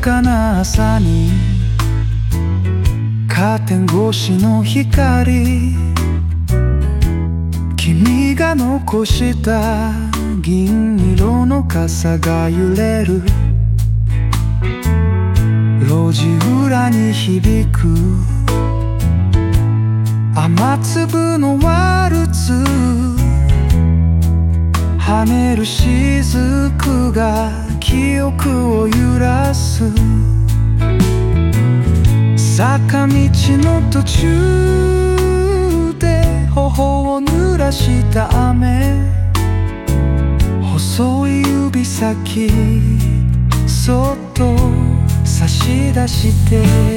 かな朝にカーテン越しの光、君が残した銀色の傘が揺れる。路地裏に響く雨粒のワルツ、跳ねる雫が記憶を揺らす。坂道の途中で頬を濡らした雨、細い指先そっと差し出して、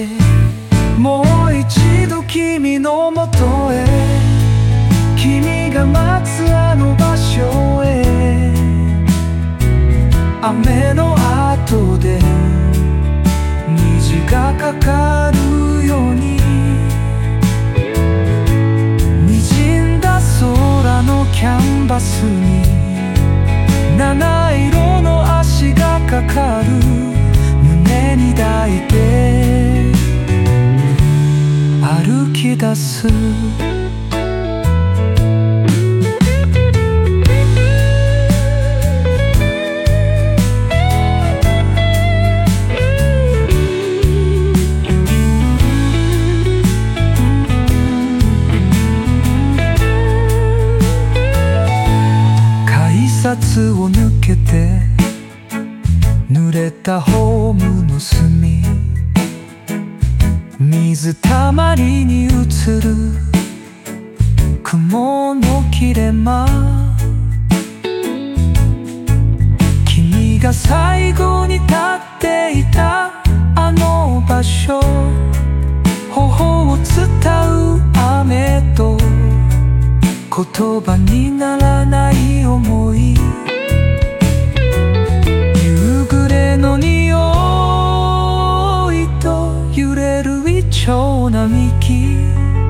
もう一度君のもとへ、君が待つあの場所へ。雨の後で虹がかかるように、滲んだ空のキャンバスに七色の足がかかる。胸に抱いて歩き出す。改札を抜けて濡れたホームの隅、水たまりに映る雲の切れ間、君が最後に立っていたあの場所、頬を伝う雨と言葉にならない想い、夕暮れの匂いと揺れるイチョウ並木、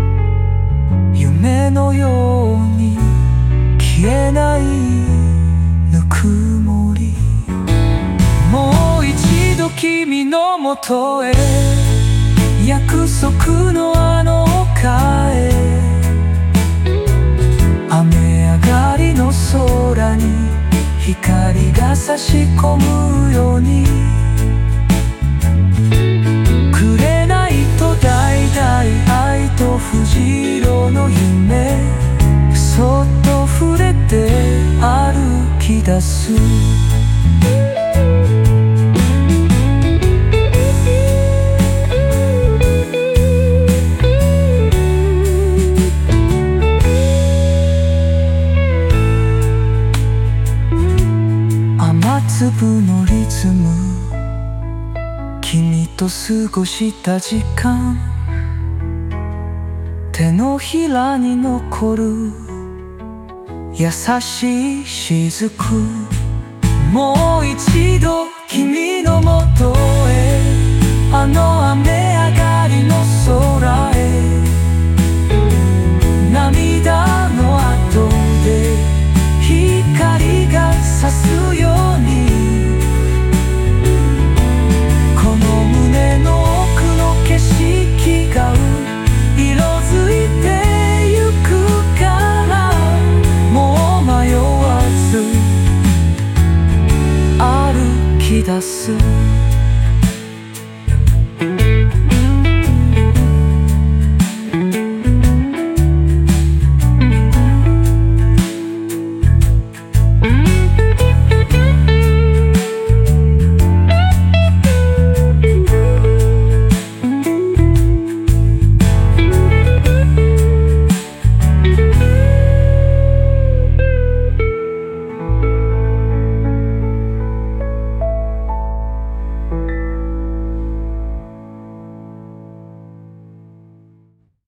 夢のように消えないぬくもり。もう一度君のもとへ、約束のあの丘へ。雨上がりの空に光が差し込むように、紅と橙、愛と藤色の夢、そっと触れて歩き出す。雨粒のリズム、君と過ごした時間、手のひらに残る優しい雫。もう一度君のもとへ、あの雨上がりの空へ。涙の後で光が差すように、この胸の奥の景色が色づいてゆくから、もう迷わず歩き出す。